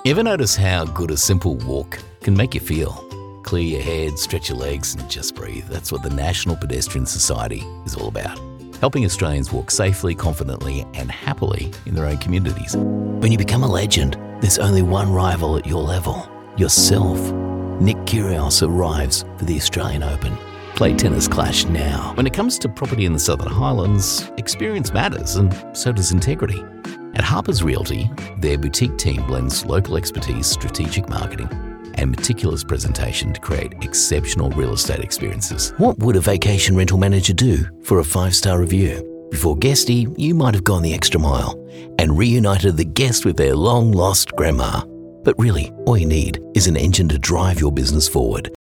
Ever notice how good a simple walk can make you feel? Clear your head, stretch your legs and just breathe. That's what the National Pedestrian Society is all about. Helping Australians walk safely, confidently and happily in their own communities. When you become a legend, there's only one rival at your level, yourself. Nick Kyrgios arrives for the Australian Open. Play Tennis Clash now. When it comes to property in the Southern Highlands, experience matters and so does integrity. At Harper's Realty, their boutique team blends local expertise, strategic marketing and meticulous presentation to create exceptional real estate experiences. What would a vacation rental manager do for a 5-star review? Before Guesty, you might have gone the extra mile and reunited the guest with their long-lost grandma. But really, all you need is an engine to drive your business forward.